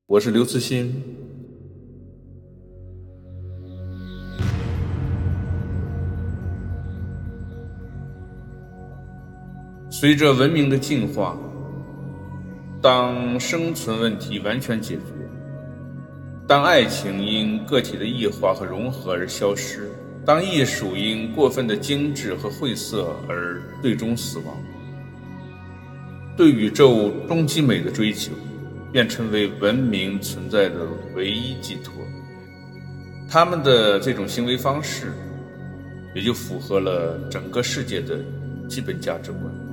我是刘慈欣。随着文明的进化，当生存问题完全解决，当爱情因个体的异化和融合而消失，当艺术因过分的精致和晦涩而最终死亡，对宇宙终极美的追求便成为文明存在的唯一寄托。他们的这种行为方式也就符合了整个世界的基本价值观。